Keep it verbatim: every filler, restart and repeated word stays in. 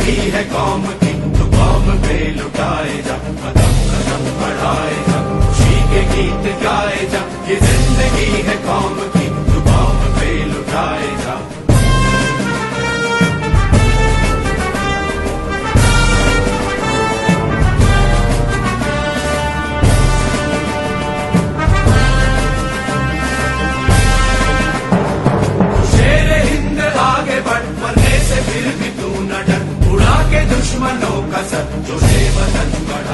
जिंदगी है कौम की, तो कौम पे लुटाए जा, कदम कदम बढ़ाए जा, खुशी के गीत गाए जा। ये जिंदगी है कौम की, तो कौम पे लुटाए जा। फिर भी तू न डर, उड़ा के दुश्मनों का सर, जो से वतन